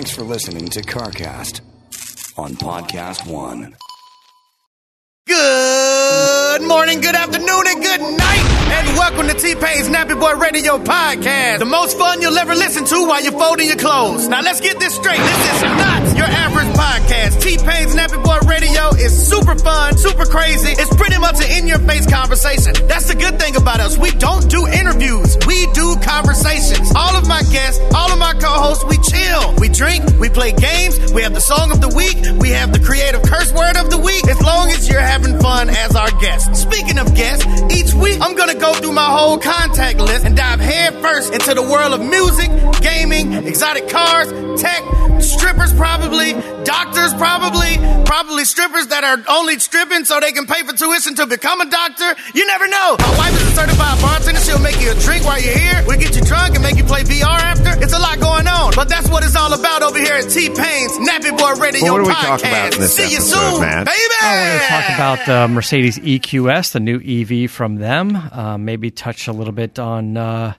Thanks for listening to CarCast on Podcast One. Good morning, good afternoon, and good night. And welcome to T-Pain's Nappy Boy Radio Podcast. The most fun you'll ever listen to while you're folding your clothes. Now let's get this straight. This is not your average podcast. T-Pain's Nappy Boy Radio is super fun, super crazy. It's pretty much an in-your-face conversation. That's the good thing about us. We don't do interviews. We do conversations. All of my guests, all of my co-hosts, we chill. We drink, we play games. We have the song of the week. We have the creative curse word of the week. As long as you're having fun as our guest. Speaking of guests, each week I'm going to go through my whole contact list and dive head first into the world of music, gaming, exotic cars, tech, strippers probably, doctors probably strippers that are only stripping so they can pay for tuition to become a doctor. You never know. My wife is a certified bartender. She'll make you a drink while you're here. We'll get you drunk and make you play VR after. It's a lot going on. But that's what it's all about over here at T-Pain's Nappy Boy Radio what do we Podcast. talk about in this See you episode, soon, Matt? baby! We're going to talk about the Mercedes EQS, the new EV from them. Maybe touch a little bit on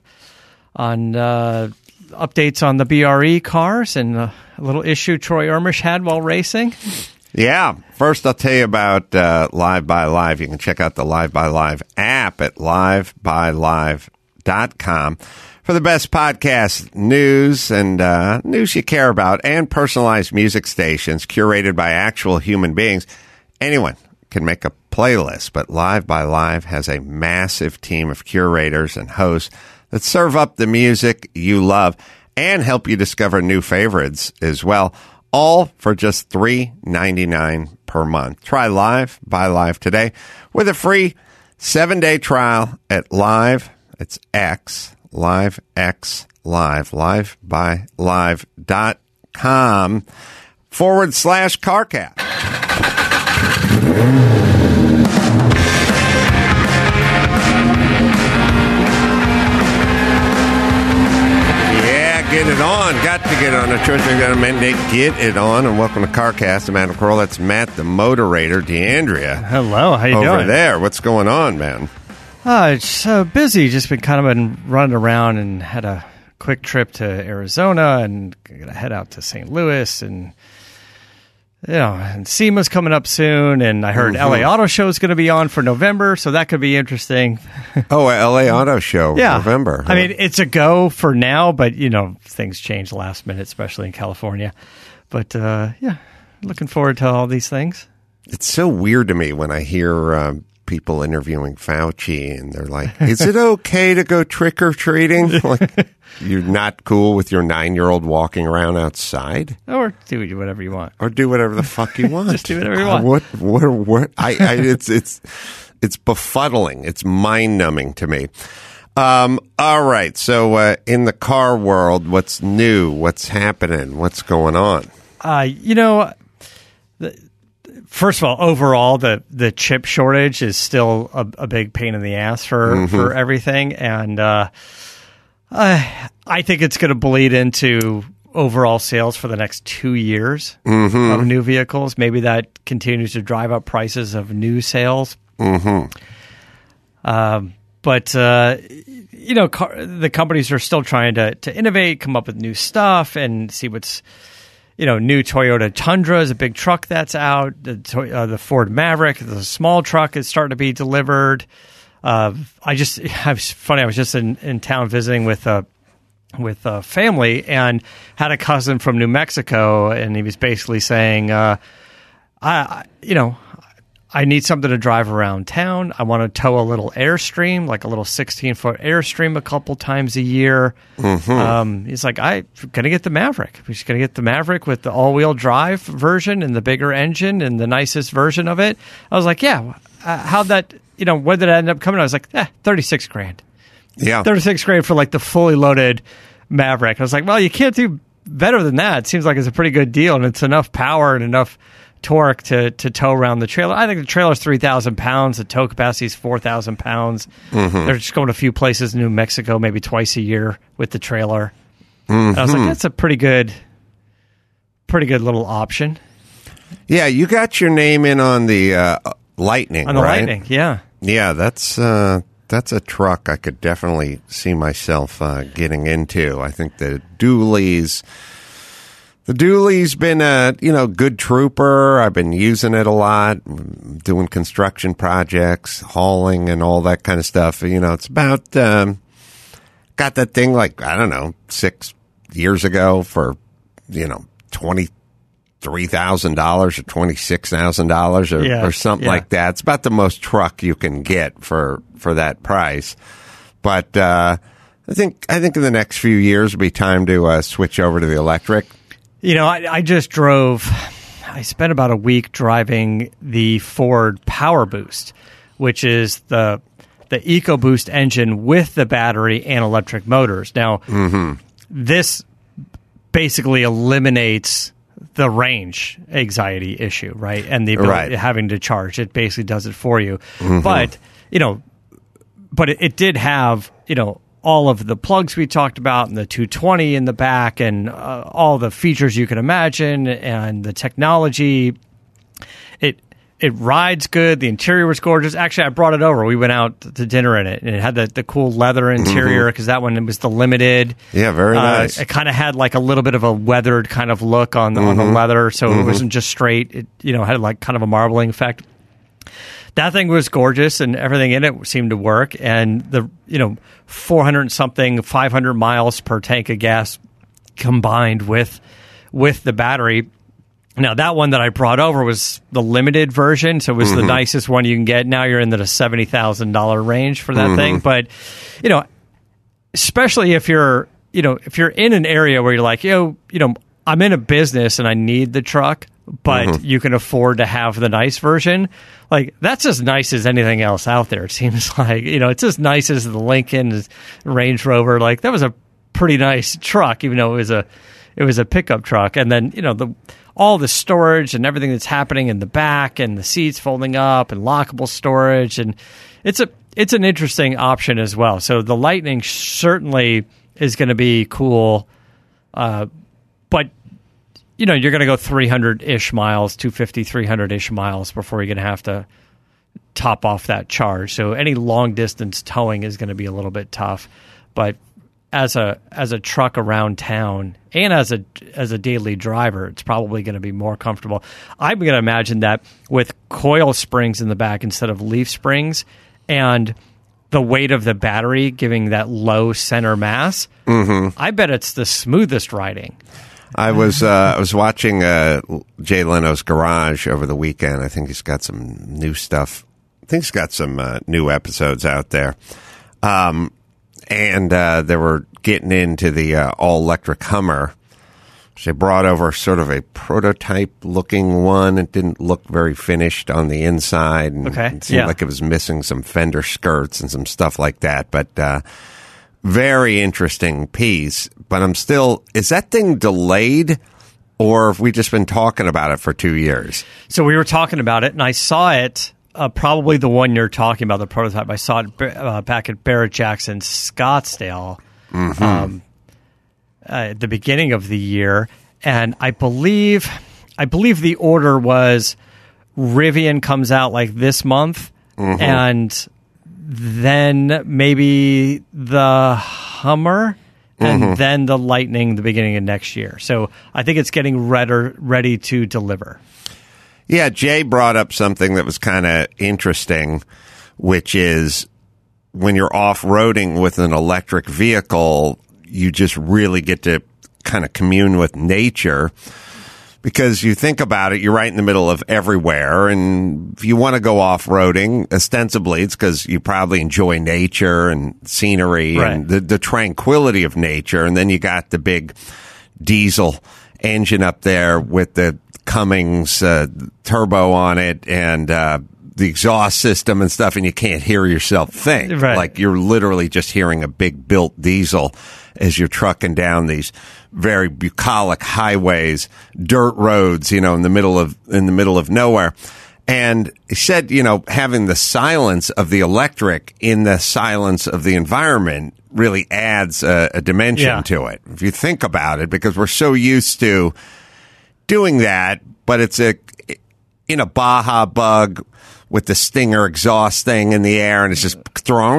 updates on the BRE cars and a little issue Troy Ermish had while racing. Yeah. First, I'll tell you about Live by Live. You can check out the Live by Live app at livebylive.com for the best podcast news and news you care about and personalized music stations curated by actual human beings. Anyone can make a playlist, but Live by Live has a massive team of curators and hosts that serve up the music you love and help you discover new favorites as well, all for just $3.99 per month. Try Live by Live today with a free 7-day trial at Live. It's X, Live X Live, livebylive.com/CarCast. Get it on. Got to get on. Tricia got to mandate get it on. And welcome to CarCast. I'm Adam Carolla. That's Matt, the moderator. D'Andrea. Hello, how you doing? Over there. What's going on, man? It's busy. Just been running around and had a quick trip to Arizona and gonna head out to St. Louis and and SEMA's coming up soon, and I heard LA Auto Show is going to be on for November, so that could be interesting. Oh, a LA Auto Show, yeah. November. Huh? I mean, it's a go for now, but, things change last minute, especially in California. But, looking forward to all these things. It's so weird to me when I hear people interviewing Fauci, and they're like, is it okay to go trick-or-treating? Like, you're not cool with your 9-year-old walking around outside? Or do whatever you want. Or do whatever the fuck you want. Just do whatever you want. What? It's befuddling. It's mind-numbing to me. All right. So, in the car world, what's new? What's happening? What's going on? First of all, overall, the chip shortage is still a big pain in the ass for everything. And I think it's going to bleed into overall sales for the next 2 years of new vehicles. Maybe that continues to drive up prices of new sales. But the companies are still trying to innovate, come up with new stuff, and see what's new Toyota Tundra is a big truck that's out. The Ford Maverick, the small truck, is starting to be delivered. It's funny. I was just in town visiting with a family and had a cousin from New Mexico, and he was basically saying, I need something to drive around town. I want to tow a little Airstream, like a little 16-foot Airstream a couple times a year. He's like, I'm going to get the Maverick. We're just going to get the Maverick with the all-wheel drive version and the bigger engine and the nicest version of it. I was like, yeah, how'd that, where did it end up coming? I was like, $36,000. Yeah. $36,000 for like the fully loaded Maverick. I was like, well, you can't do better than that. It seems like it's a pretty good deal, and it's enough power and enough torque to tow around the trailer. I think the trailer's 3,000 pounds. The tow capacity is 4,000 pounds. They're just going to a few places in New Mexico, maybe twice a year with the trailer. And I was like, that's a pretty good little option. Yeah, you got your name in on the Lightning, on the right? Lightning, yeah. Yeah, that's a truck I could definitely see myself getting into. I think the dualies, The dually's been a good trooper. I've been using it a lot, doing construction projects, hauling, and all that kind of stuff. It's about got that thing like, I don't know, 6 years ago for $23,000 or $26,000 or something like that. It's about the most truck you can get for that price. But I think in the next few years will be time to switch over to the electric. I just drove. I spent about a week driving the Ford Power Boost, which is the EcoBoost engine with the battery and electric motors. Now, this basically eliminates the range anxiety issue, right? And the ability having to charge. It basically does it for you. But, it did have, all of the plugs we talked about and the 220 in the back and all the features you can imagine and the technology. It rides good. The interior was gorgeous. Actually, I brought it over. We went out to dinner in it, and it had the cool leather interior because that one it was the limited. Yeah, very nice. It kind of had like a little bit of a weathered kind of look on the leather, so it wasn't just straight. It had like kind of a marbling effect. That thing was gorgeous, and everything in it seemed to work. And the 500 miles per tank of gas combined with the battery. Now, that one that I brought over was the limited version, so it was the nicest one you can get. Now you're in the $70,000 range for that thing. But, especially if you're in an area where you're like, I'm in a business and I need the truck, but you can afford to have the nice version. Like, that's as nice as anything else out there. It seems like, it's as nice as the Lincoln, Range Rover. Like, that was a pretty nice truck, even though it was a pickup truck. And then, all the storage and everything that's happening in the back and the seats folding up and lockable storage. And it's an interesting option as well. So the Lightning certainly is going to be cool. But, you're going to go 300-ish miles, 250, 300-ish miles before you're going to have to top off that charge. So any long-distance towing is going to be a little bit tough. But as a truck around town and as a daily driver, it's probably going to be more comfortable. I'm going to imagine that with coil springs in the back instead of leaf springs and the weight of the battery giving that low center mass, I bet it's the smoothest riding. I was watching Jay Leno's Garage over the weekend. I think he's got some new stuff. I think he's got some new episodes out there. And they were getting into the all-electric Hummer. They brought over sort of a prototype-looking one. It didn't look very finished on the inside. And it seemed like it was missing some fender skirts and some stuff like that. But very interesting piece. But is that thing delayed? Or have we just been talking about it for 2 years? So we were talking about it, and I saw it. Probably the one you're talking about, the prototype. I saw it back at Barrett-Jackson Scottsdale at the beginning of the year, and I believe the order was Rivian comes out like this month, and then maybe the Hummer, and then the Lightning the beginning of next year. So I think it's getting ready to deliver. Yeah, Jay brought up something that was kind of interesting, which is when you're off-roading with an electric vehicle, you just really get to kind of commune with nature. Because you think about it, you're right in the middle of everywhere, and if you want to go off-roading, ostensibly it's because you probably enjoy nature and scenery and the tranquility of nature, and then you got the big diesel engine up there with the Cummins turbo on it and the exhaust system and stuff, and you can't hear yourself think. Like you're literally just hearing a big built diesel as you're trucking down these very bucolic highways, dirt roads, in the middle of nowhere. And he said, having the silence of the electric in the silence of the environment really adds a dimension to it. If you think about it, because we're so used to doing that, but it's in a Baja Bug with the Stinger exhaust thing in the air, and it's just throwing,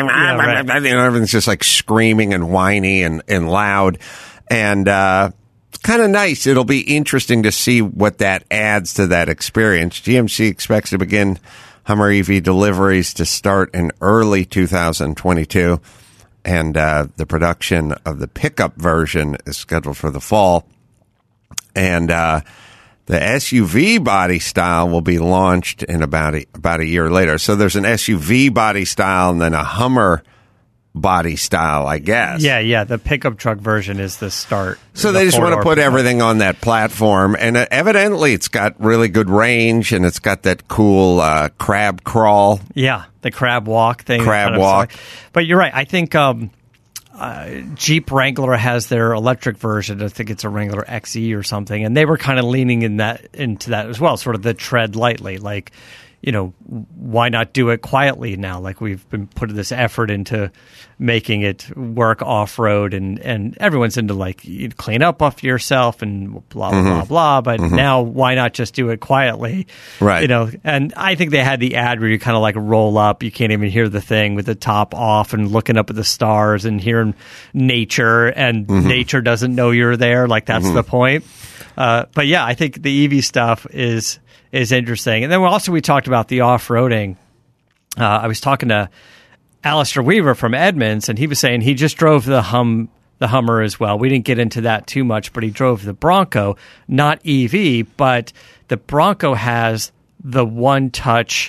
everything's just like screaming and whiny and loud. And kind of nice. It'll be interesting to see what that adds to that experience. GMC expects to begin Hummer EV deliveries to start in early 2022, and the production of the pickup version is scheduled for the fall. And the SUV body style will be launched in about a year later. So there's an SUV body style and then a Hummer body style, I guess. Yeah. The pickup truck version is the start. So they just want to put everything on that platform. And evidently it's got really good range, and it's got that cool crab crawl. Yeah, the crab walk thing. Crab walk. But you're right. I think Jeep Wrangler has their electric version. I think it's a Wrangler XE or something. And they were kind of leaning into that as well, sort of the tread lightly. Like, why not do it quietly now? Like, we've been putting this effort into making it work off-road, and everyone's into, like, you clean up after yourself and blah, blah, blah, blah. But now why not just do it quietly? Right. And I think they had the ad where you kind of like roll up. You can't even hear the thing with the top off and looking up at the stars and hearing nature, and nature doesn't know you're there. Like, that's the point. But yeah, I think the EV stuff is interesting. And then we talked about the off-roading. I was talking to Alistair Weaver from Edmunds, and he was saying he just drove the Hummer as well. We didn't get into that too much, but he drove the Bronco, not EV, but the Bronco has the one-touch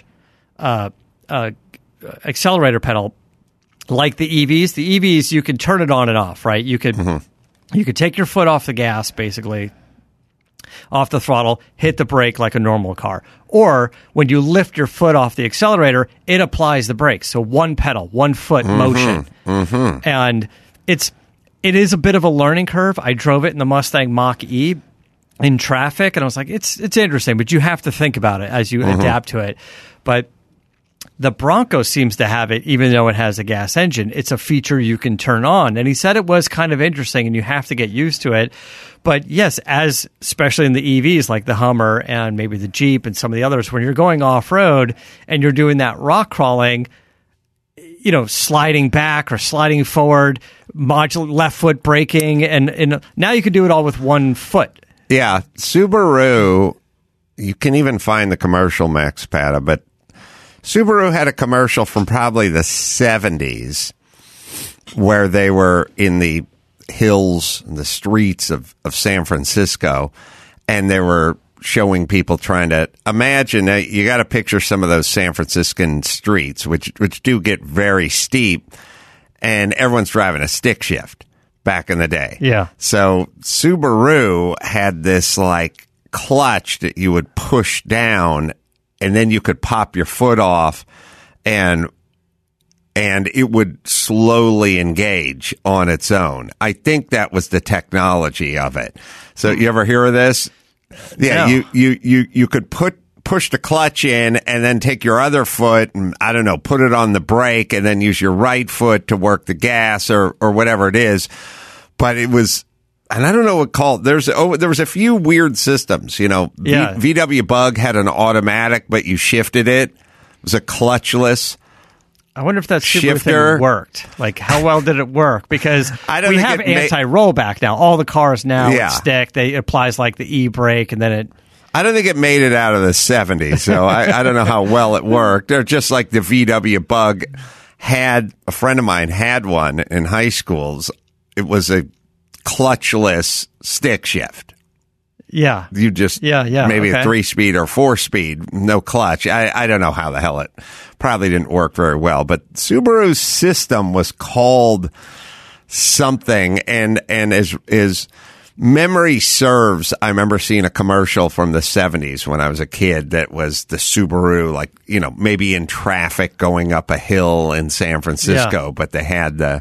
accelerator pedal like the EVs. The EVs, you can turn it on and off, right? You could take your foot off the gas, basically, off the throttle, hit the brake like a normal car. Or when you lift your foot off the accelerator, it applies the brakes. So one pedal, 1 foot motion. And it is a bit of a learning curve. I drove it in the Mustang Mach-E in traffic, and I was like, it's interesting, but you have to think about it as you adapt to it. But the Bronco seems to have it, even though it has a gas engine. It's a feature you can turn on. And he said it was kind of interesting, and you have to get used to it. But yes, especially in the EVs like the Hummer and maybe the Jeep and some of the others, when you're going off-road and you're doing that rock crawling, sliding back or sliding forward, left foot braking, and now you can do it all with 1 foot. Yeah, Subaru, you can even find the commercial, Max Pata, but Subaru had a commercial from probably the 70s where they were in the hills, the streets of San Francisco, and they were showing people trying to imagine. You got to picture some of those San Franciscan streets, which do get very steep, and everyone's driving a stick shift back in the day. Yeah. So Subaru had this like clutch that you would push down, and then you could pop your foot off, and it would slowly engage on its own. I think that was the technology of it. So you ever hear of this? Yeah, no. You could push the clutch in and then take your other foot and, I don't know, put it on the brake and then use your right foot to work the gas or whatever it is. But it was, and I don't know what called, there was a few weird systems, Yeah. VW Bug had an automatic, but you shifted it. It was a clutchless. I wonder if that shifter thing worked. Like, how well did it work? Because we have it anti-rollback now. All the cars now Yeah. stick. It applies like the e-brake, and then it... I don't think it made it out of the 70s, so I don't know how well it worked. They're just like the VW Bug a friend of mine had one in high schools. It was a clutchless stick shift. Yeah. You just, maybe a 3-speed or 4-speed, no clutch. I don't know how the hell it probably didn't work very well, but Subaru's system was called something, and as memory serves, I remember seeing a commercial from the 70s when I was a kid that was the Subaru, like, maybe in traffic going up a hill in San Francisco, but they had the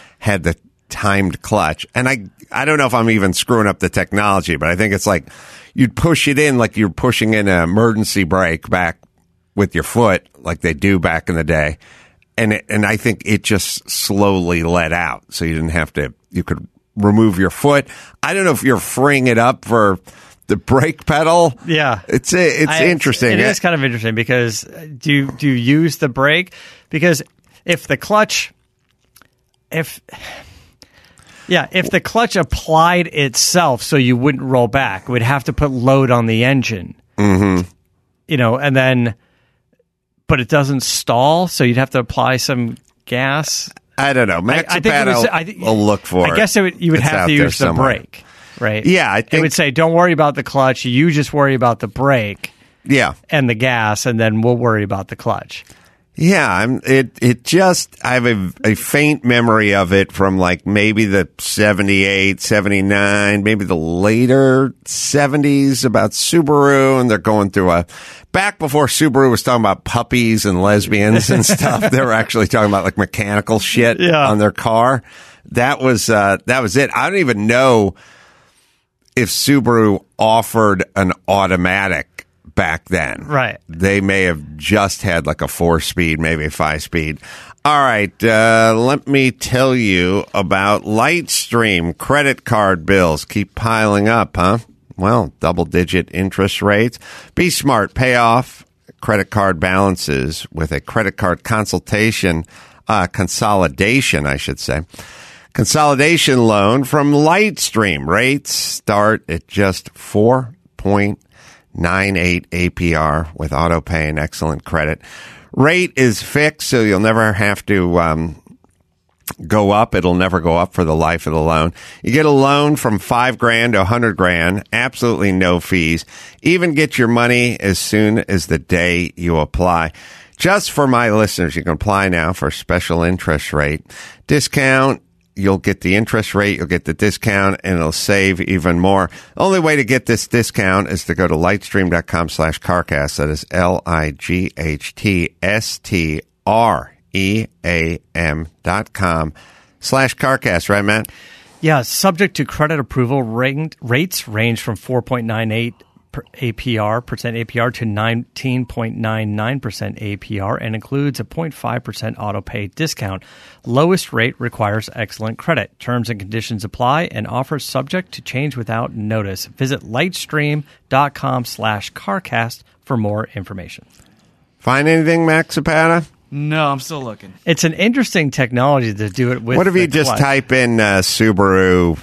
timed clutch. And I don't know if I'm even screwing up the technology, but I think it's like you'd push it in like you're pushing in an emergency brake back with your foot like they do back in the day. And I think it just slowly let out. So you didn't have to, you could remove your foot. I don't know if you're freeing it up for the brake pedal. Yeah. It's interesting. It is kind of interesting because do you use the brake? Because if the clutch, Yeah, if the clutch applied itself so you wouldn't roll back, we'd have to put load on the engine. Mm-hmm. And then, but it doesn't stall, so you'd have to apply some gas. I don't know. Max will look for it. I guess you would have to use the brake, right? Yeah, I think it would say, don't worry about the clutch. You just worry about the brake. Yeah. And the gas, and then we'll worry about the clutch. Yeah, I have a faint memory of it from like maybe the 78, 79, maybe the later 70s about Subaru, and they're going through back before Subaru was talking about puppies and lesbians and stuff. They were actually talking about like mechanical shit on their car. That was it. I don't even know if Subaru offered an automatic back then. Right. They may have just had like a 4-speed, maybe a 5-speed. All right. Let me tell you about Lightstream. Credit card bills keep piling up, huh? Well, double-digit interest rates. Be smart. Pay off credit card balances with a credit card consolidation, I should say. Consolidation loan from Lightstream. Rates start at just 4.98 APR with auto pay and excellent credit. Rate is fixed, so you'll never have to go up. It'll never go up for the life of the loan. You get a loan from $5,000 to $100,000, absolutely no fees. Even get your money as soon as the day you apply. Just for my listeners, you can apply now for a special interest rate discount. You'll get the interest rate, you'll get the discount, and it'll save even more. The only way to get this discount is to go to lightstream.com/CarCast. That is LIGHTSTREAM.com/CarCast. Right, Matt? Yeah, subject to credit approval, rates range from 4.98% APR to 19.99% APR and includes a 0.5% auto pay discount. Lowest rate requires excellent credit. Terms and conditions apply and offers subject to change without notice. Visit lightstream.com/CarCast for more information. Find anything, Max Zapata? No, I'm still looking. It's an interesting technology to do it with. What if you just type in Subaru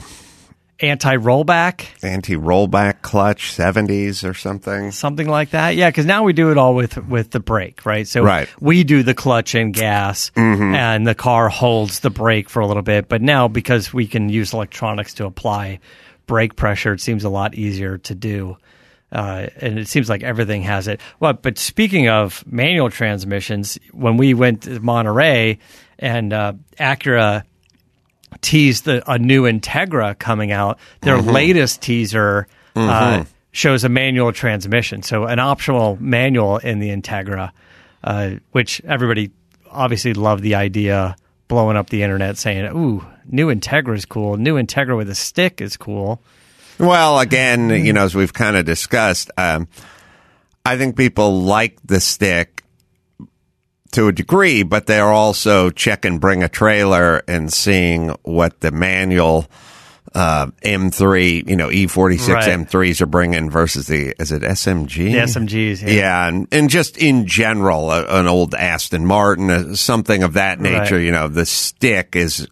anti-rollback clutch 70s or something like that? Yeah, because now we do it all with the brake, right? So we do the clutch and gas, and the car holds the brake for a little bit. But now, because we can use electronics to apply brake pressure, it seems a lot easier to do. And it seems like everything has it. Well, but speaking of manual transmissions, when we went to Monterey and Acura teased a new Integra coming out, their latest teaser shows a manual transmission. So an optional manual in the Integra, which everybody obviously loved the idea, blowing up the internet saying, ooh, new Integra is cool. New Integra with a stick is cool. Well, again, as we've kind of discussed, I think people like the stick to a degree, but they're also check and bring a trailer and seeing what the manual M3, E46 M3s are bringing versus is it SMG? The SMGs, yeah. And just in general, an old Aston Martin, something of that nature, the stick is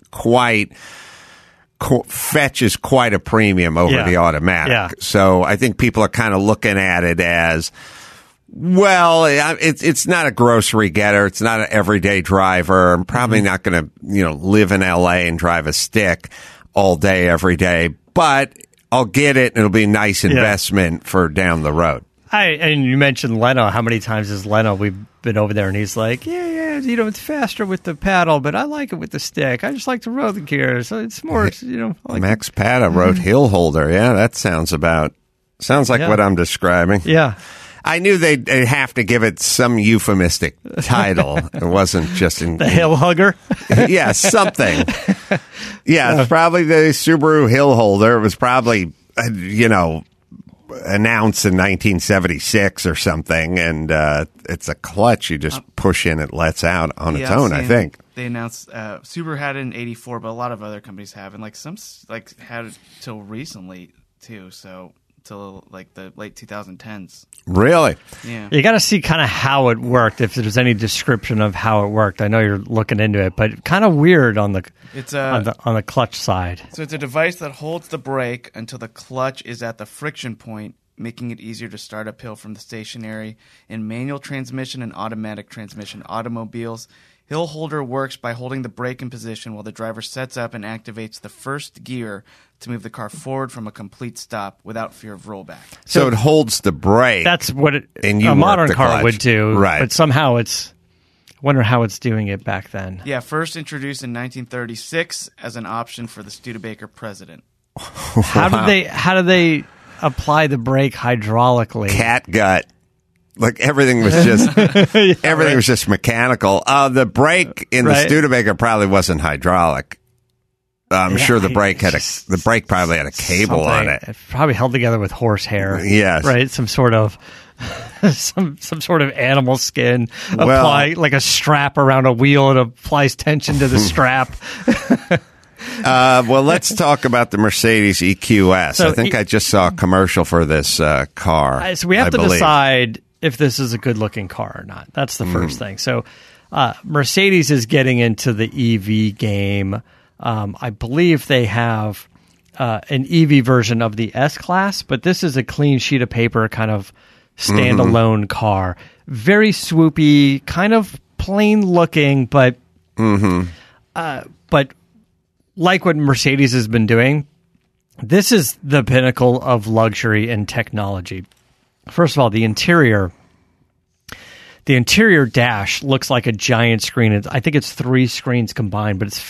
fetches quite a premium over the automatic. Yeah. So I think people are kind of looking at it as, well, it's not a grocery getter. It's not an everyday driver. I'm probably not going to, live in LA and drive a stick all day, every day, but I'll get it and it'll be a nice investment for down the road. And you mentioned Leno. How many times has Leno, we've been over there and he's like, it's faster with the paddle, but I like it with the stick. I just like to roll the gears. So it's more, like Max Pata wrote Hill Holder. Yeah, that sounds like what I'm describing. Yeah. I knew they'd have to give it some euphemistic title. It wasn't just the Hill Hugger. Yeah, something. Yeah, it's probably the Subaru Hill Holder. It was probably, announced in 1976 or something, and it's a clutch you just push in, it lets out on its own. I think they announced Subaru had it in '84, but a lot of other companies have, and some had it till recently too. So till like the late 2010s. Really? Yeah. You got to see kind of how it worked, if there's any description of how it worked. I know you're looking into it, but kind of weird on the It's on the clutch side. So it's a device that holds the brake until the clutch is at the friction point, making it easier to start uphill from the stationary in manual transmission and automatic transmission automobiles. Hill holder works by holding the brake in position while the driver sets up and activates the first gear to move the car forward from a complete stop without fear of rollback. So it holds the brake. That's what And you a work modern the car clutch. would do, Right. But somehow I wonder how it's doing it back then. Yeah, first introduced in 1936 as an option for the Studebaker president. How did they apply the brake hydraulically? Catgut. Like everything was just everything was just mechanical. The brake in the Right. Studebaker probably wasn't hydraulic. I'm sure the brake probably had a cable on Something. it. Probably held together with horsehair. Yes. Right? Some sort of some sort of animal skin. Well- Apply like a strap around a wheel. It applies tension to the strap. Well, let's talk about the Mercedes EQS. So I think I just saw a commercial for this car. So we have I to believe. decide if this is a good looking car or not. That's the first thing. So Mercedes is getting into the EV game. I believe they have an EV version of the S-Class, but this is a clean sheet of paper kind of standalone car. Very swoopy, kind of plain looking, but like what Mercedes has been doing, this is the pinnacle of luxury and technology. First of all, the interior dash looks like a giant screen. I think it's 3 screens combined, but it's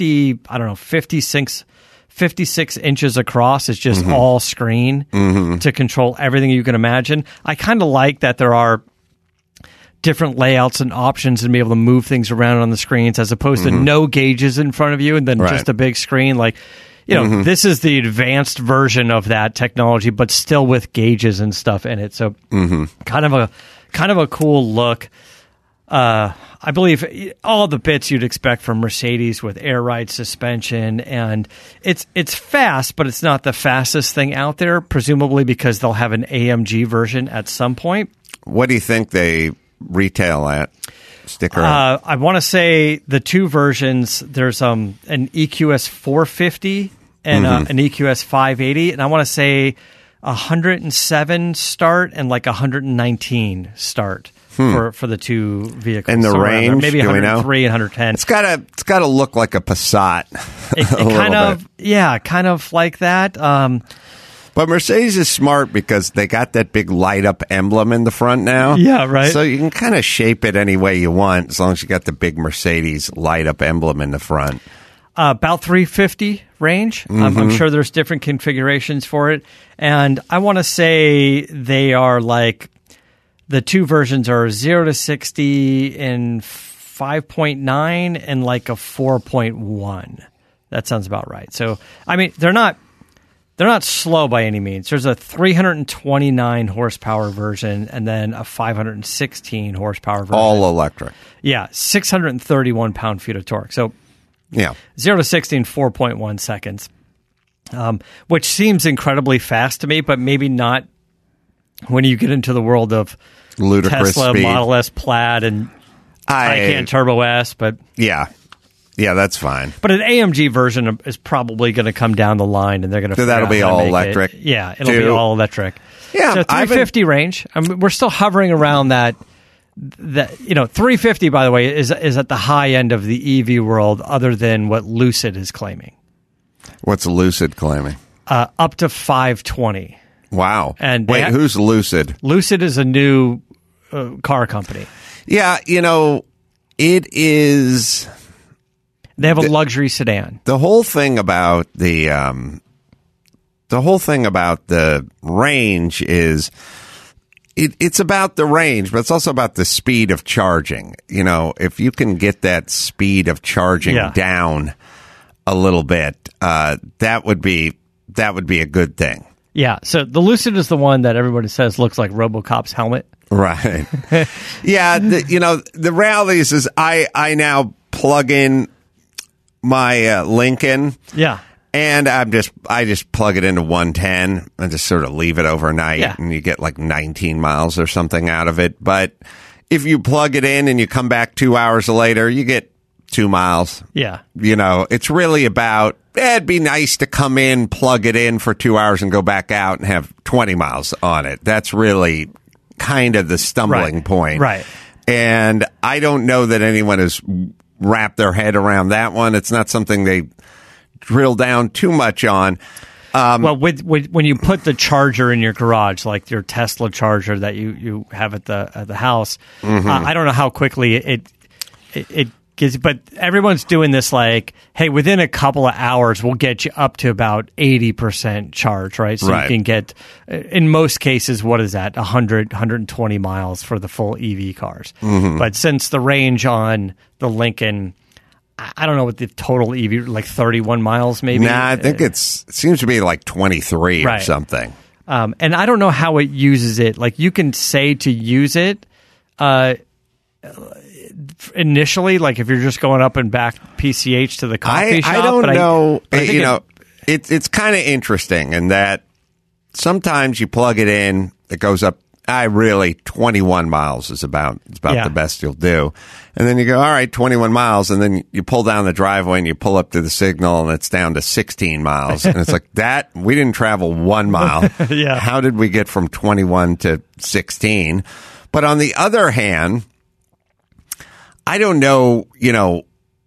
56 inches across. It's just all screen to control everything you can imagine. I kind of like that there are different layouts and options and be able to move things around on the screens as opposed to no gauges in front of you and then Right. just a big screen. Like, this is the advanced version of that technology, but still with gauges and stuff in it. So kind of a cool look. I believe all the bits you'd expect from Mercedes with air ride suspension, and it's fast, but it's not the fastest thing out there, presumably because they'll have an AMG version at some point. What do you think they retail at? Stick around. I want to say the 2 versions, there's an EQS 450 and an EQS 580, and I want to say 107 start and like 119 start for the 2 vehicles. And the So around there. range, maybe do we know? 103 and 110. It's got to look like a Passat. It a little kind of, bit. kind of like that. But Mercedes is smart because they got that big light up emblem in the front now. Yeah, right. So you can kind of shape it any way you want as long as you got the big Mercedes light up emblem in the front. About 350 range. I'm sure there's different configurations for it. And I want to say they are like the 2 versions are 0 to 60 in 5.9 and like a 4.1. That sounds about right. So, I mean, they're not slow by any means. There's a 329 horsepower version and then a 516 horsepower version. All electric. Yeah, 631 pound-feet of torque. So Yeah. 0 to 60 in 4.1 seconds, which seems incredibly fast to me, but maybe not when you get into the world of Ludicrous Tesla speed. Model S Plaid and Taycan Turbo S. But Yeah, that's fine. an AMG version is probably going to come down the line, and they're going to. So that'll be all electric, Yeah, it'll be too? all electric. Yeah, so 350 range. I mean, we're still hovering around that. 350, by the way, is at the high end of the EV world, other than what Lucid is claiming. What's Lucid claiming? Up to 520. Wow. And wait, who's Lucid? Lucid is a new car company. Yeah, it is. They have a luxury sedan. The whole thing about the range is it's about the range, but it's also about the speed of charging. If you can get that speed of charging down a little bit, that would be a good thing. Yeah. So the Lucid is the one that everybody says looks like RoboCop's helmet. Right. Yeah. The reality is I now plug in my Lincoln. Yeah. And I just plug it into 110 and just sort of leave it overnight, Yeah. and you get like 19 miles or something out of it. But if you plug it in and you come back 2 hours later, you get 2 miles. Yeah. You know, it's really about, it'd be nice to come in, plug it in for 2 hours and go back out and have 20 miles on it. That's really kind of the stumbling point. Right. And I don't know that anyone has wrapped their head around that one. It's not something they drill down too much on. Well, when you put the charger in your garage, like your Tesla charger that you have at the house, I don't know how quickly it gets, but everyone's doing this like, hey, within a couple of hours, we'll get you up to about 80% charge, right? So Right. you can get, in most cases, what is that? 100, 120 miles for the full EV cars. But since the range on the Lincoln, I don't know what the total EV, like 31 miles maybe. Nah, I think it seems to be like 23 or Right. something. And I don't know how it uses it. Like you can say to use it initially, like if you're just going up and back PCH to the coffee shop. I don't but know. I think You know, it's kind of interesting in that sometimes you plug it in, it goes up. 21 miles is about Yeah. the best you'll do. And then you go, all right, 21 miles. And then you pull down the driveway and you pull up to the signal and it's down to 16 miles. And it's like that. We didn't travel 1 mile. Yeah. How did we get from 21 to 16? But on the other hand, I don't know, you know,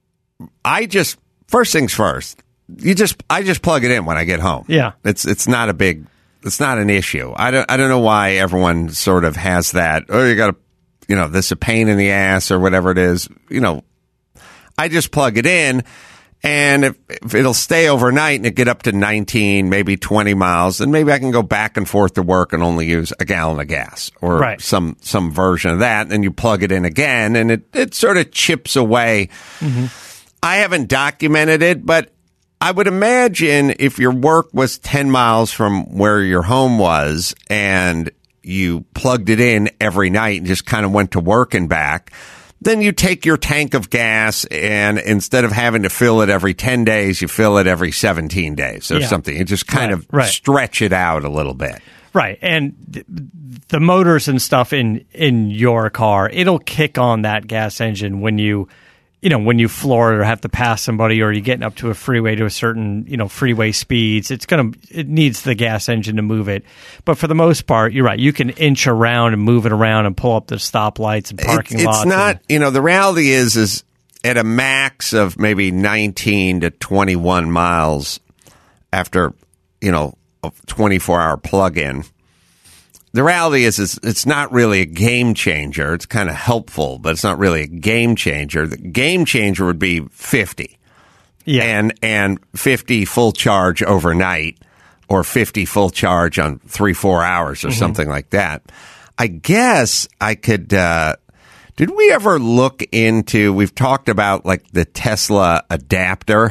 first things first, I just plug it in when I get home. Yeah. It's not an issue. I don't know why everyone sort of has that, oh, you got to, you know, this is a pain in the ass or whatever it is. You know, I just plug it in, and if it'll stay overnight and it get up to 19, maybe 20 miles, then maybe I can go back and forth to work and only use a gallon of gas or Right. some version of that. And then you plug it in again and it sort of chips away. I haven't documented it, but I would imagine if your work was 10 miles from where your home was and you plugged it in every night and just kind of went to work and back, then you take your tank of gas and instead of having to fill it every 10 days, you fill it every 17 days or Yeah. something. You just kind of Right. stretch it out a little bit. Right. And the motors and stuff in your car, it'll kick on that gas engine when you floor it or have to pass somebody or you're getting up to a freeway to a certain, freeway speeds. It needs the gas engine to move it. But for the most part, you're right. You can inch around and move it around and pull up the stoplights and parking lots. It's not, the reality is at a max of maybe 19 to 21 miles after, a 24-hour plug-in. The reality is it's not really a game changer. It's kind of helpful, but it's not really a game changer. The game changer would be 50. Yeah. And 50 full charge overnight or 50 full charge on 3-4 hours or something like that. I guess I could did we ever look into, we've talked about like the Tesla adapter,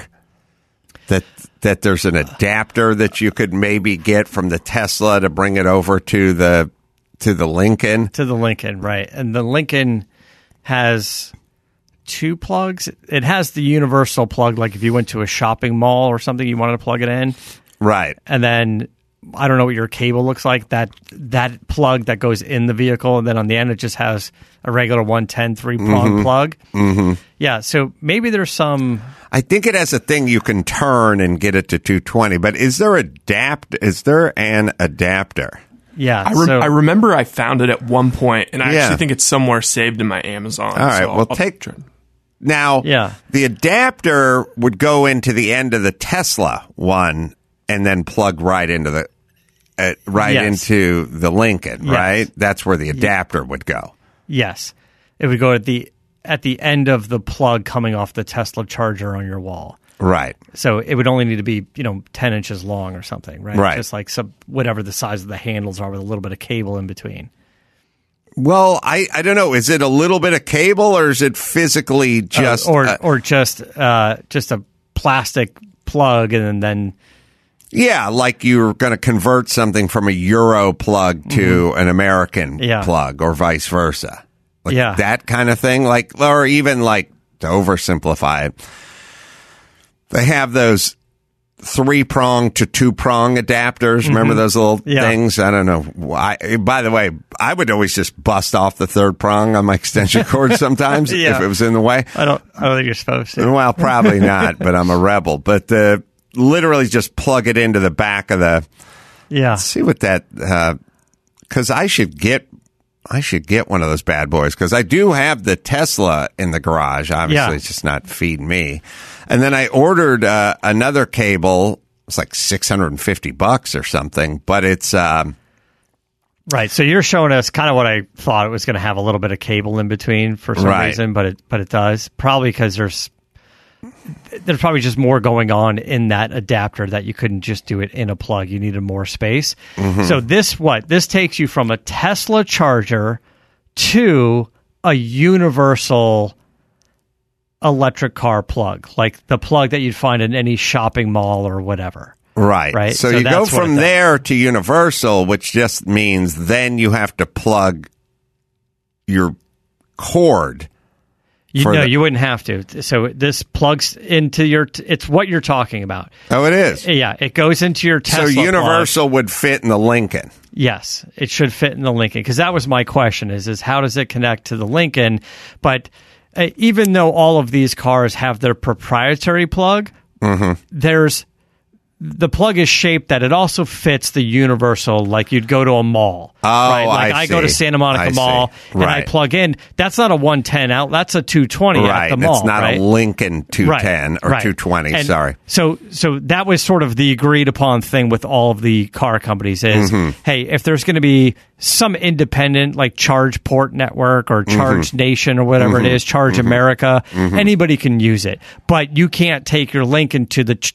that there's an adapter that you could maybe get from the Tesla to bring it over to the Lincoln. To the Lincoln, right. And the Lincoln has 2 plugs. It has the universal plug, like if you went to a shopping mall or something, you wanted to plug it in. Right. And then I don't know what your cable looks like, that plug that goes in the vehicle, and then on the end it just has a regular 110 3-prong plug. Mm-hmm. Yeah, so maybe there's some... I think it has a thing you can turn and get it to 220, but is there an adapter? Yeah. I remember I found it at one point, and I Yeah. actually think it's somewhere saved in my Amazon. All right, so well, I'll Now, Yeah. the adapter would go into the end of the Tesla one and then plug right into the Yes. into the Lincoln, Yes. right? That's where the adapter would go. Yes. It would go at the end of the plug coming off the Tesla charger on your wall. Right. So it would only need to be, 10 inches long or something, right? Right. Just like whatever the size of the handles are with a little bit of cable in between. Well, I don't know. Is it a little bit of cable or is it physically just or just a plastic plug and then yeah, like you're going to convert something from a Euro plug to an American Yeah. plug or vice versa. Like Yeah. that kind of thing. Or even like to oversimplify it, they have those 3-prong to 2-prong adapters. Remember those little things? I don't know why. By the way, I would always just bust off the 3rd prong on my extension cord sometimes if it was in the way. I don't think you're supposed to. Well, probably not, but I'm a rebel. But literally just plug it into the back of the. Yeah. Let's see what that. Because I should get one of those bad boys because I do have the Tesla in the garage. Obviously, it's just not feeding me. And then I ordered another cable. It's like $650 or something, but it's right. So you're showing us kind of what I thought it was going to have a little bit of cable in between for some reason, but it does probably because there's probably just more going on in that adapter that you couldn't just do it in a plug. You needed more space. So this takes you from a Tesla charger to a universal electric car plug, like the plug that you'd find in any shopping mall or whatever. Right. So you go from there to universal, which just means then you have to plug your cord. You wouldn't have to. So this plugs into it's what you're talking about. Oh, it is? Yeah, it goes into your Tesla So universal plug. would fit in the Lincoln. Yes, it should fit in the Lincoln, because that was my question is how does it connect to the Lincoln? But even though all of these cars have their proprietary plug, the plug is shaped that it also fits the universal, like you'd go to a mall. Oh, right? Like I go to Santa Monica Mall and I plug in. That's not a 110 out. That's a 220 at the mall. It's not a Lincoln 210 or 220. And sorry. So that was sort of the agreed upon thing with all of the car companies is, hey, if there's going to be some independent like Charge Port Network or Charge Nation or whatever it is, Charge America, anybody can use it, but you can't take your Lincoln to the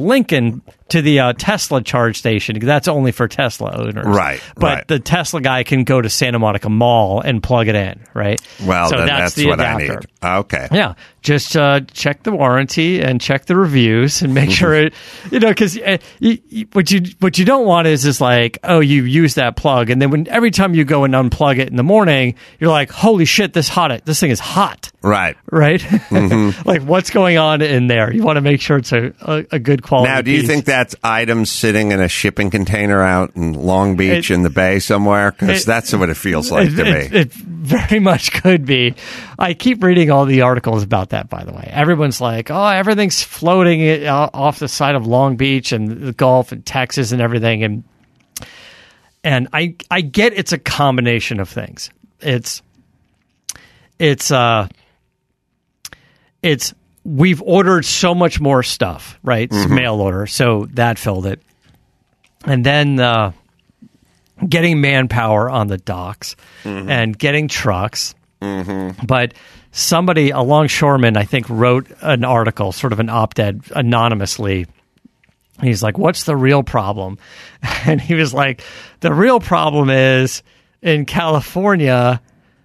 Tesla charge station, because that's only for Tesla owners. Right. But the Tesla guy can go to Santa Monica Mall and plug it in, right? Well, so then that's the what adapter. I need. Okay. Yeah. Just check the warranty and check the reviews and make sure it, because what you don't want is like, oh, you use that plug, and then every time you go and unplug it in the morning, you're like, holy shit, this thing is hot. Right. Right? Like, what's going on in there? You want to make sure it's a good quality Now, do you think that's items sitting in a shipping container out in Long Beach in the Bay somewhere? Because that's what it feels like to me. It very much could be. I keep reading all the articles about that, by the way. Everyone's like, oh, everything's floating off the side of Long Beach and the Gulf and Texas and everything. And I get it's a combination of things. We've ordered so much more stuff, right? It's mail order, so that filled it. And then getting manpower on the docks and getting trucks. But somebody, a longshoreman, I think, wrote an article, sort of an op-ed, anonymously. He's like, what's the real problem? And he was like, the real problem is in California,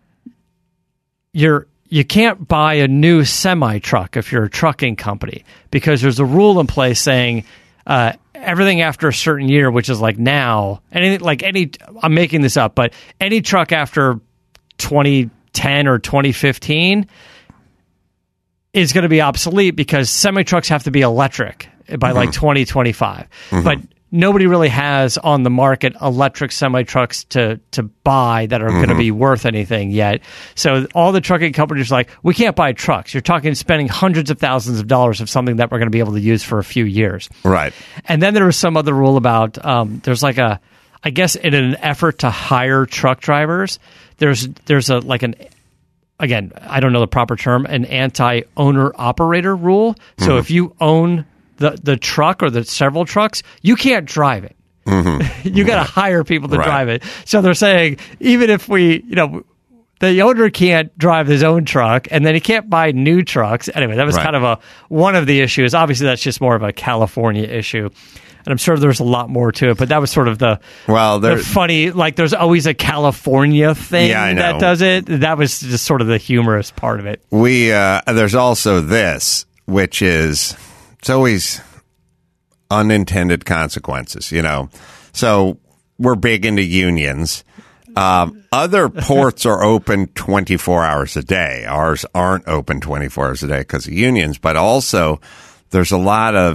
you can't buy a new semi-truck if you're a trucking company, because there's a rule in place saying everything after a certain year, which is like now, I'm making this up, but any truck after 2010 or 2015 is going to be obsolete, because semi-trucks have to be electric by like 2025. But nobody really has on the market electric semi-trucks to buy that are going to be worth anything yet. So all the trucking companies are like, we can't buy trucks. You're talking spending hundreds of thousands of dollars of something that we're going to be able to use for a few years. Right. And then there was some other rule about, there's like I guess in an effort to hire truck drivers, there's again, I don't know the proper term, an anti-owner operator rule. So if you own the truck or the several trucks, you can't drive it. You got to hire people to drive it. So they're saying, even if the owner can't drive his own truck, and then he can't buy new trucks. Anyway, that was kind of one of the issues. Obviously, that's just more of a California issue. And I'm sure there's a lot more to it, but that was sort of the funny, like there's always a California thing that does it. That was just sort of the humorous part of it. There's also this, which is, it's always unintended consequences, So we're big into unions. Other ports are open 24 hours a day. Ours aren't open 24 hours a day because of unions, but also there's a lot of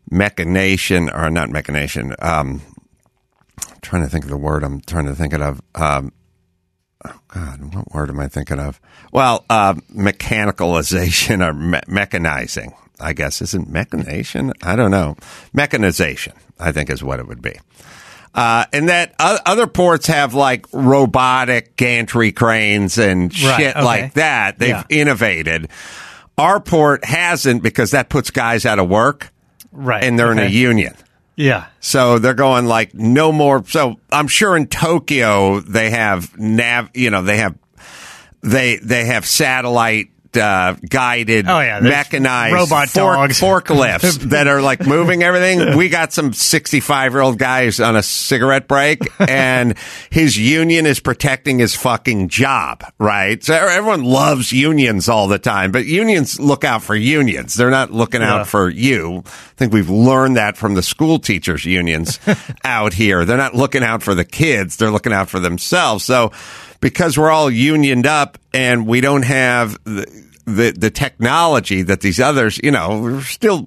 machination, or not machination. I'm trying to think of the word I'm trying to think of. Oh God, what word am I thinking of? Well, mechanicalization or mechanizing, I guess. Isn't mechanization? I don't know. Mechanization, I think, is what it would be. And that other ports have like robotic gantry cranes and shit like that. They've innovated. Our port hasn't, because that puts guys out of work. Right. And they're in a union. Yeah. So they're going like no more. So I'm sure in Tokyo they have they have satellite guided, mechanized robot dogs. forklifts that are like moving everything. We got some 65-year-old guys on a cigarette break, and his union is protecting his fucking job, right? So everyone loves unions all the time, but unions look out for unions. They're not looking out for you. I think we've learned that from the school teachers unions out here. They're not looking out for the kids. They're looking out for themselves. So because we're all unioned up and we don't have the technology that these others, we're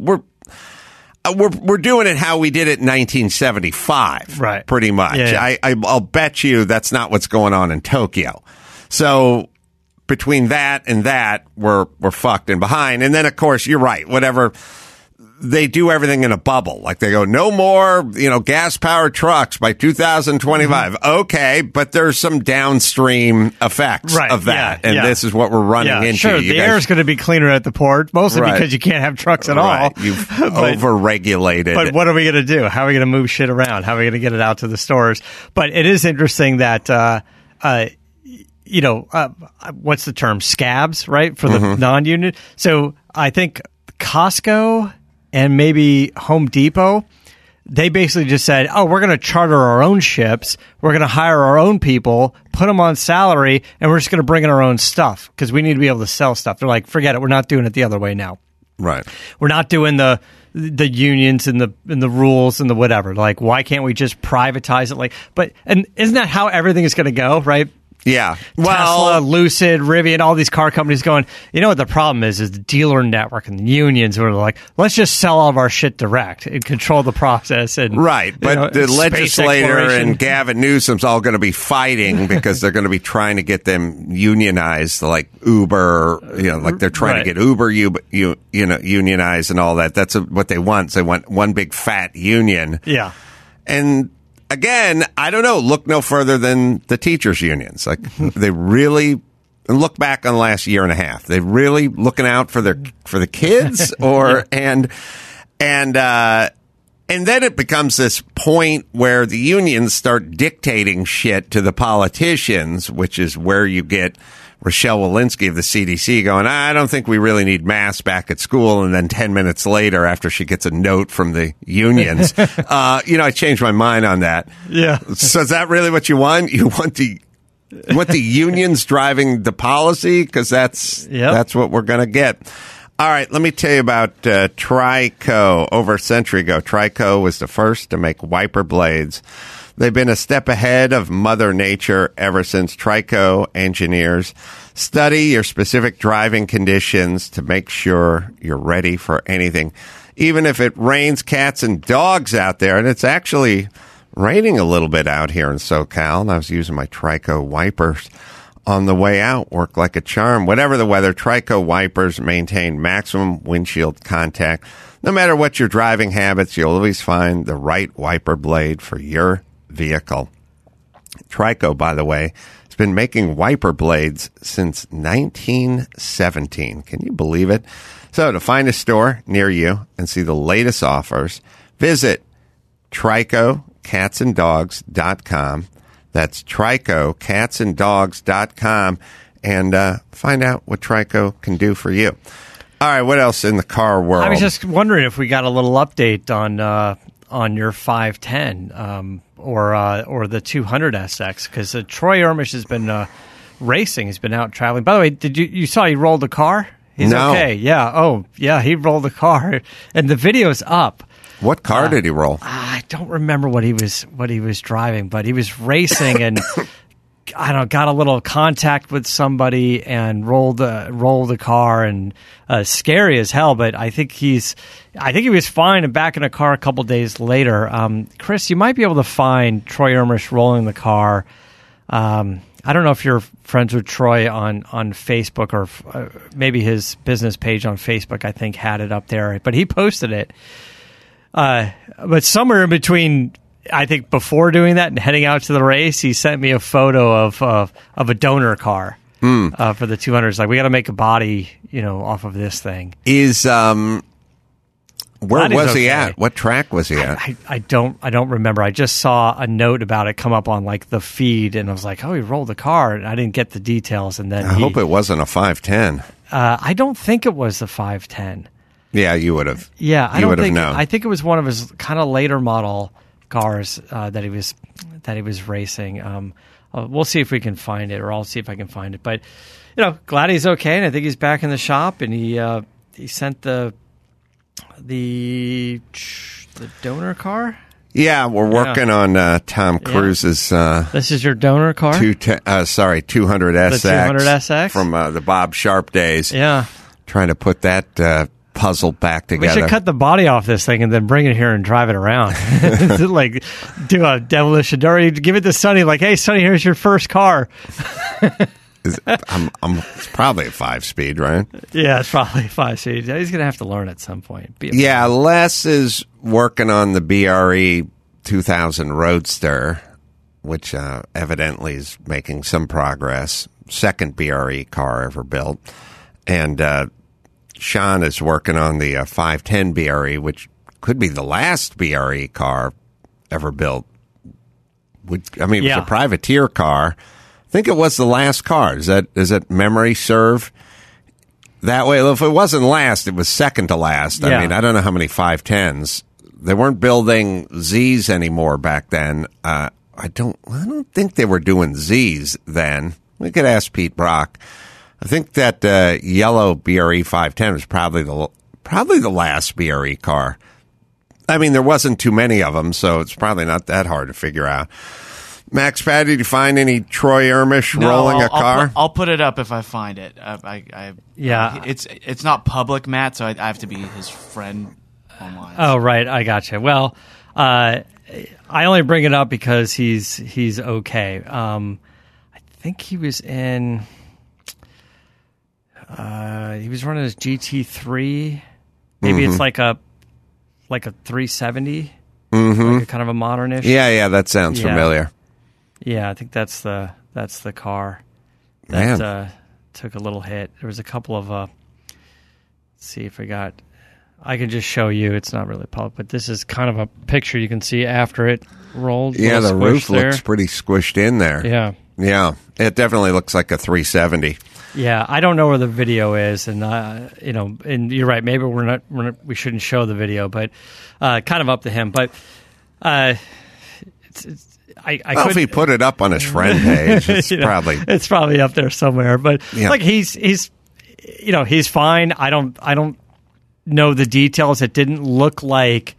doing it how we did it in 1975, right? Pretty much. Yeah. I'll bet you that's not what's going on in Tokyo. So between that and that, we're fucked and behind. And then of course you're right. Whatever. They do everything in a bubble. Like they go, no more, gas powered trucks by 2025. Okay. But there's some downstream effects of that. And this is what we're running into. Sure. The air is going to be cleaner at the port, mostly because you can't have trucks at all. You've overregulated. But what are we going to do? How are we going to move shit around? How are we going to get it out to the stores? But it is interesting that, what's the term? Scabs, right? For the non-union. So I think Costco and maybe Home Depot, they basically just said, we're going to charter our own ships. We're going to hire our own people, put them on salary, and we're just going to bring in our own stuff because we need to be able to sell stuff. They're like, forget it. We're not doing it the other way now. Right. We're not doing the unions and the rules and the whatever. Like, why can't we just privatize it? And isn't that how everything is going to go, right? Yeah. Tesla, Lucid, Rivian, all these car companies going, what the problem is the dealer network and the unions who are like, let's just sell all of our shit direct and control the process. And right. But the legislator and Gavin Newsom's all going to be fighting because they're going to be trying to get them unionized, like Uber, like they're trying to get Uber unionized and all that. That's what they want. So they want one big fat union. Yeah. And again, I don't know. Look no further than the teachers' unions. Like they really look back on the last year and a half. They really looking out for the kids, and then it becomes this point where the unions start dictating shit to the politicians, which is where you get Rochelle Walensky of the CDC going, I don't think we really need masks back at school. And then 10 minutes later, after she gets a note from the unions, I changed my mind on that. Yeah. So is that really what you want? You want the unions driving the policy? Because that's what we're going to get. All right, let me tell you about Trico. Over a century ago, Trico was the first to make wiper blades. They've been a step ahead of Mother Nature ever since. Trico engineers study your specific driving conditions to make sure you're ready for anything, even if it rains cats and dogs out there. And it's actually raining a little bit out here in SoCal, and I was using my Trico wipers on the way out. Work like a charm. Whatever the weather, Trico wipers maintain maximum windshield contact. No matter what your driving habits, you'll always find the right wiper blade for your vehicle. Trico, by the way, has been making wiper blades since 1917. Can you believe it? So to find a store near you and see the latest offers, visit TricoCatsAndDogs.com. That's TricoCatsAndDogs.com and find out what Trico can do for you. All right, what else in the car world? I was just wondering if we got a little update on your 510 or the 200 SX, because Troy Ermish has been racing. He's been out traveling. By the way, did you saw he rolled the car? He's okay. Yeah. Oh, yeah. He rolled the car, and the video's up. What car did he roll? I don't remember what he was driving, but he was racing and got a little contact with somebody and rolled the car, and scary as hell. But I think he was fine and back in a car a couple days later. Chris, you might be able to find Troy Ermish rolling the car. I don't know if you're friends with Troy on Facebook, or maybe his business page on Facebook, I think, had it up there, but he posted it. But somewhere in between, I think before doing that and heading out to the race, he sent me a photo of a donor car for the 200s. Like, we got to make a body, off of this thing. Where was he at? What track was he at? I don't remember. I just saw a note about it come up on like the feed, and I was like, oh, he rolled the car, and I didn't get the details. And then I hope it wasn't a 510. I don't think it was the 510. Yeah, you would have. Yeah, I don't think. Known. I think it was one of his kind of later model cars that he was racing. We'll see if we can find it, or I'll see if I can find it. But glad he's okay, and I think he's back in the shop, and he sent the donor car. Yeah, we're working on Tom Cruise's. This is your donor car. 200 SX. The 200 SX from the Bob Sharp days. Yeah, trying to put that puzzle back together. We should cut the body off this thing and then bring it here and drive it around. Like, do a demolition, or give it to Sonny. Like, hey, Sonny, here's your first car. It's probably a 5-speed, right? Yeah, it's probably a 5-speed. He's going to have to learn at some point. Yeah, Les is working on the BRE 2000 Roadster, which evidently is making some progress. Second BRE car ever built. And Sean is working on the 510 BRE, which could be the last BRE car ever built. It was a privateer car. I think it was the last car. Does that memory serve that way? Well, if it wasn't last, it was second to last. Yeah. I mean, I don't know how many 510s. They weren't building Zs anymore back then. I don't think they were doing Zs then. We could ask Pete Brock. I think that yellow BRE 510 was probably the last BRE car. I mean, there wasn't too many of them, so it's probably not that hard to figure out. Max Patty, did you find any Troy Ermish rolling a car? I'll put it up if I find it. It's not public, Matt, so I have to be his friend online. Oh, right, I gotcha. Well, I only bring it up because he's okay. I think he was in. He was running his GT3. Maybe it's like a 370, like a kind of a modernish. Yeah, that sounds familiar. Yeah, I think that's the car that took a little hit. There was a couple of. Let's see if I can just show you. It's not really public, but this is kind of a picture you can see after it rolled. Yeah, the roof looks pretty squished in there. Yeah, it definitely looks like a 370. Yeah, I don't know where the video is, and and you're right. Maybe we shouldn't show the video, but kind of up to him. But if he put it up on his friend page, it's probably up there somewhere. But like he's fine. I don't know the details. It didn't look like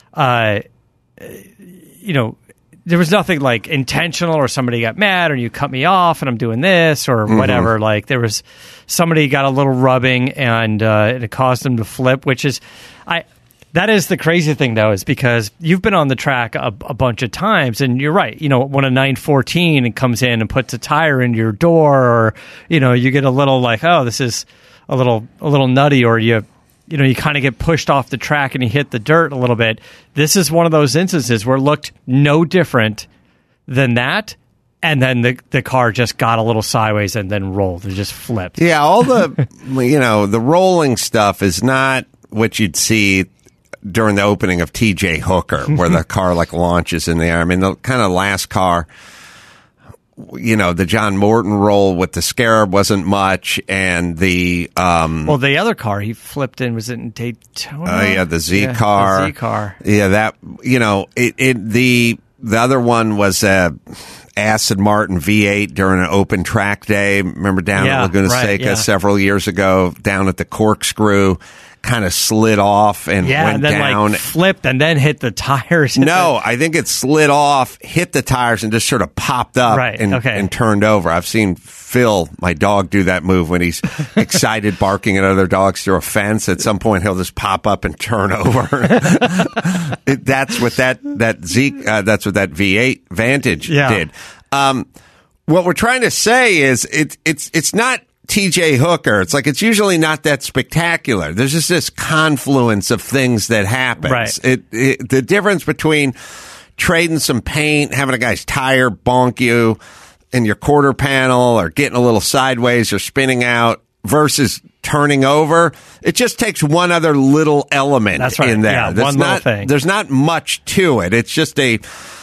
there was nothing like intentional or somebody got mad or you cut me off and I'm doing this or whatever. Like there was somebody got a little rubbing and it caused them to flip, which is that is the crazy thing though, is because you've been on the track a bunch of times and you're right. When a 914 comes in and puts a tire into your door or, you get a little like, oh, this is a little nutty, or you kind of get pushed off the track and you hit the dirt a little bit. This is one of those instances where it looked no different than that, and then the car just got a little sideways and then rolled and just flipped. Yeah, all the the rolling stuff is not what you'd see during the opening of TJ Hooker, where the car like launches in the air. I mean, the kind of last car, the John Morton roll with the Scarab wasn't much, and the the other car he flipped in, was it in Daytona? The Z car. The Z car. Yeah, that the other one was Aston Martin V8 during an open track day. Remember down at Laguna Seca several years ago, down at the Corkscrew. kind of slid off and Yeah, went and then down. like flipped and then hit the tires. No, I think it slid off, hit the tires, and just sort of popped up Right, and, okay. and turned over. I've seen Phil, my dog, do that move when he's excited, barking at other dogs through a fence. At some point, he'll just pop up and turn over. That's what that V8 Vantage Yeah. did. What we're trying to say is it's not TJ Hooker. It's like it's usually not that spectacular. There's just this confluence of things that happens. Right. The difference between trading some paint, having a guy's tire bonk you in your quarter panel, or getting a little sideways or spinning out, versus turning over, it just takes one other little element That's right. in there. Yeah, There's one little thing. There's not much to it. It's just a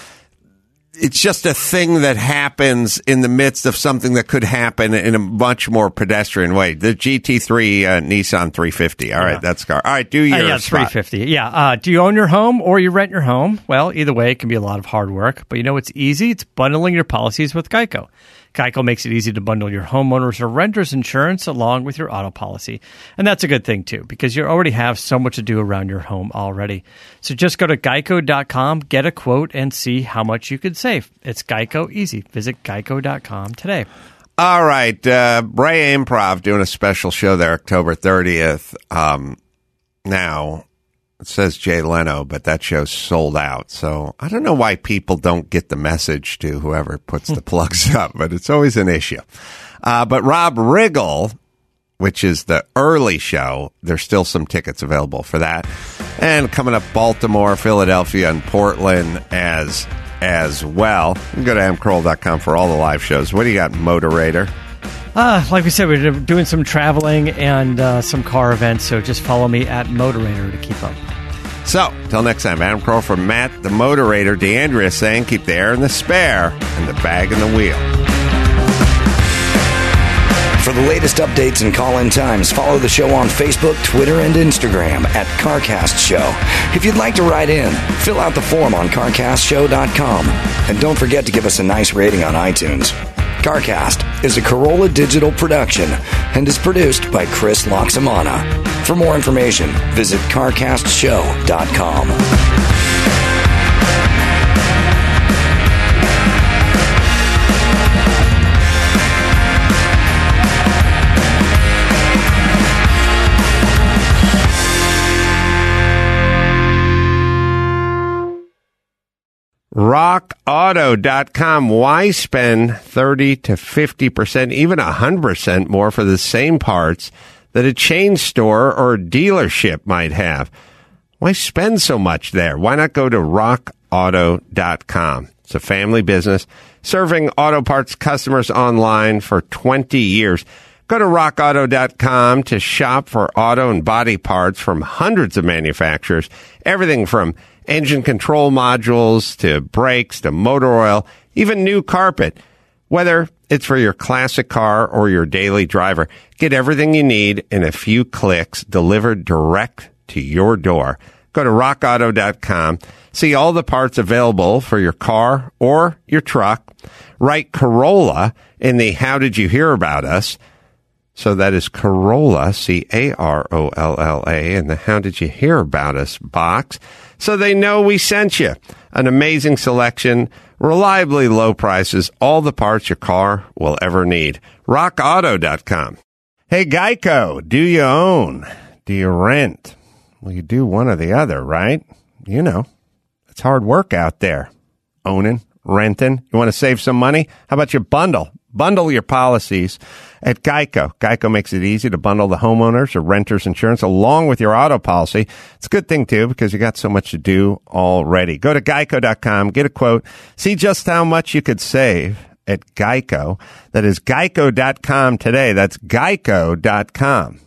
thing that happens in the midst of something that could happen in a much more pedestrian way. The GT3 Nissan 350. All right, that's car. All right, do your Yeah, spot. 350. Yeah. Do you own your home or you rent your home? Well, either way, it can be a lot of hard work. But you know what's easy? It's bundling your policies with Geico. Geico makes it easy to bundle your homeowners or renters insurance along with your auto policy. And that's a good thing, too, because you already have so much to do around your home already. So just go to geico.com, get a quote, and see how much you could save. It's Geico easy. Visit geico.com today. All right, Brea Improv doing a special show there October 30th. Now, it says Jay Leno, but that show's sold out. So I don't know why people don't get the message to whoever puts the plugs up, but it's always an issue. But Rob Riggle, which is the early show, there's still some tickets available for that. And coming up, Baltimore, Philadelphia, and Portland as well. You can go to mcroll.com for all the live shows. What do you got, Motorator? Like we said, we're doing some traveling and some car events, so just follow me at Motorator to keep up. So, till next time, Adam Kroll from Matt, the Motorator, DeAndrea saying keep the air in the spare and the bag in the wheel. For the latest updates and call-in times, follow the show on Facebook, Twitter, and Instagram at CarCast Show. If you'd like to write in, fill out the form on CarCastShow.com. And don't forget to give us a nice rating on iTunes. CarCast is a Corolla digital production and is produced by Chris Loxamana. For more information, visit CarCastShow.com. RockAuto.com. Why spend 30 to 50%, even 100% more for the same parts that a chain store or a dealership might have? Why spend so much there? Why not go to RockAuto.com? It's a family business serving auto parts customers online for 20 years. Go to RockAuto.com to shop for auto and body parts from hundreds of manufacturers. Everything from engine control modules to brakes to motor oil, even new carpet. Whether it's for your classic car or your daily driver, get everything you need in a few clicks delivered direct to your door. Go to rockauto.com. See all the parts available for your car or your truck. Write Corolla in the How Did You Hear About Us? So that is Corolla, C-A-R-O-L-L-A, in the How Did You Hear About Us box, so they know we sent you. An amazing selection, reliably low prices, all the parts your car will ever need. RockAuto.com. Hey, Geico, do you own? Do you rent? Well, you do one or the other, right? You know, it's hard work out there. Owning, renting. You want to save some money? How about you bundle? Bundle your policies at Geico. Geico makes it easy to bundle the homeowners or renters insurance along with your auto policy. It's a good thing, too, because you got so much to do already. Go to geico.com, get a quote, see just how much you could save at Geico. That is geico.com today. That's geico.com.